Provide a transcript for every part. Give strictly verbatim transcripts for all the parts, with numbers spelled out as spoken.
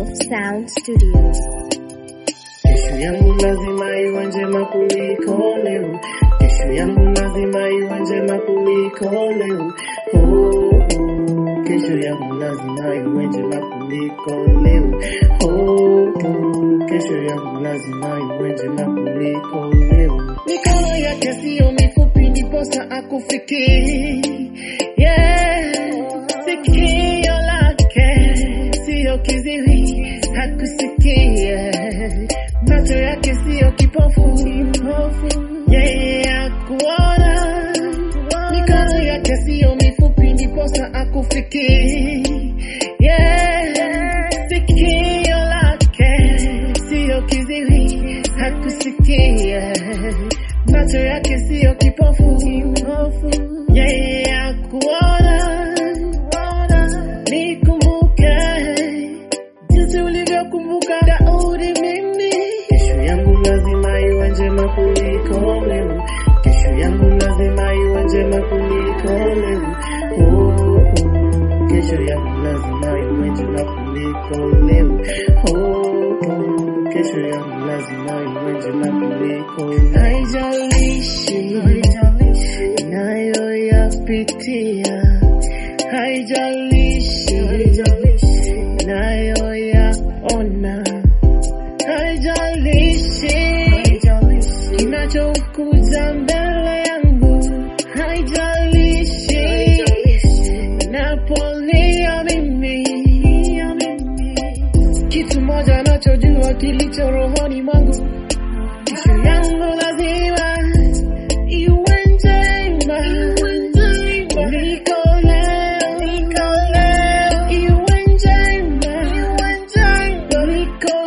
Sound Studios. Kesho yangu lazima iwe njema kuliko leo. Kesho yangu lazima iwe njema kuliko leo. Oh, oh. Kesho yangu lazima iwe njema kuliko leo. Oh, oh. Kesho yangu lazima iwe njema kuliko leo. Mikono yake sio mifupi ndiposa akufikiri. Yeah. Sikio lake sio kiziwi hakusikia. Macho yake sio kipofu yeye akuona. Mikono yake sio mifupi ndiposa akufikiri. Yeah. Sikio lake sio kiziwi hakusikia. Macho yake sio kipofu yeye akuona. Nikumbuke jinsi ulivyokumbuka Daudi mimi. Kesho yangu lazima iwe njema kuliko leo. Kesho yangu lazima iwe njema kuliko leo. Oh, oh. Kesho yangu lazima iwe njema kuliko leo. Oh, oh. Kesho yangu lazima iwe njema kuliko leo. Haijalishi nayoyapitia, haijalishi nayoyaona, haijalishi kinachokuja mbele yangu, haijalishi napolia mimi. Kitu moja nachojua kilicho rohoni mwangu, kesho yangu lazima iwe njema kuliko leo. Iwe njema kuliko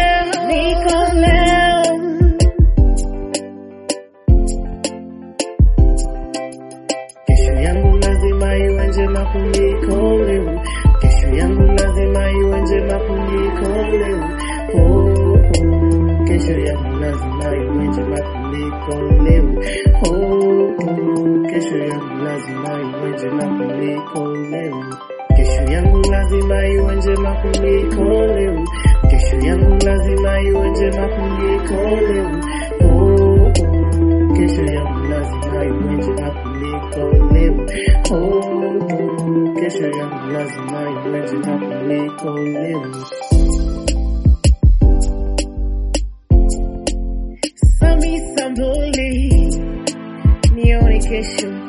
leo. Kesho yangu lazima iwe njema kuliko leo. Kesho yangu lazima iwe njema kuliko leo. Oh, oh. Kesho yangu lazima iwe njema kuliko leo. Oh, oh. Kesho yangu lazima iwe njema kuliko leo. Kesho yangu lazima iwe njema kuliko leo. Kesho yangu lazima iwe njema kuliko leo. Oh, oh. Kesho yangu lazima iwe njema kuliko leo. Oh, oh. Kesho yangu lazima iwe njema kuliko leo. Sami Sambuli, nione kesho.